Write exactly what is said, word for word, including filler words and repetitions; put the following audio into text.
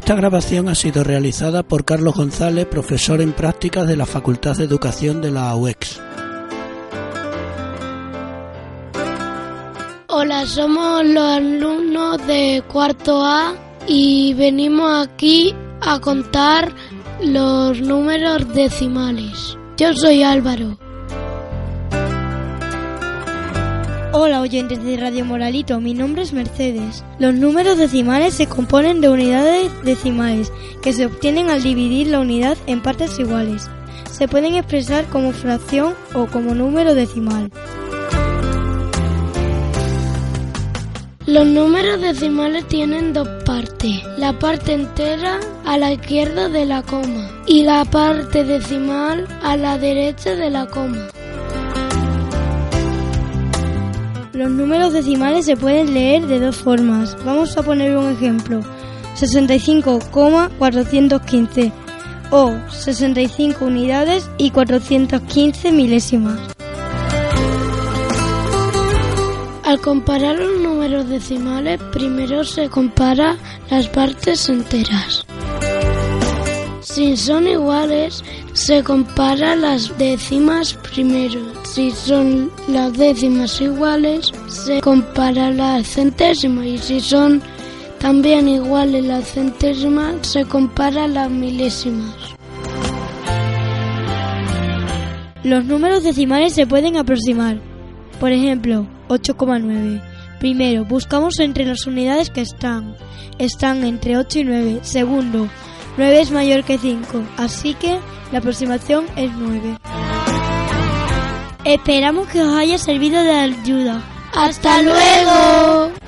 Esta grabación ha sido realizada por Carlos González, profesor en prácticas de la Facultad de Educación de la U E X. Hola, somos los alumnos de cuarto A y venimos aquí a contar los números decimales. Yo soy Álvaro. Hola oyentes de Radio Moralito, mi nombre es Mercedes. Los números decimales se componen de unidades decimales que se obtienen al dividir la unidad en partes iguales. Se pueden expresar como fracción o como número decimal. Los números decimales tienen dos partes, la parte entera a la izquierda de la coma y la parte decimal a la derecha de la coma. Los números decimales se pueden leer de dos formas. Vamos a poner un ejemplo. sesenta y cinco coma cuatrocientos quince o sesenta y cinco unidades y cuatrocientas quince milésimas. Al comparar los números decimales, primero se compara las partes enteras. Si son iguales, se compara las décimas primero. Si son las décimas iguales, se compara las centésimas. Y si son también iguales las centésimas, se compara las milésimas. Los números decimales se pueden aproximar. Por ejemplo, ocho coma nueve. Primero, buscamos entre las unidades que están. Están entre ocho y nueve. Segundo, nueve es mayor que cinco, así que la aproximación es nueve. Esperamos que os haya servido de ayuda. ¡Hasta luego!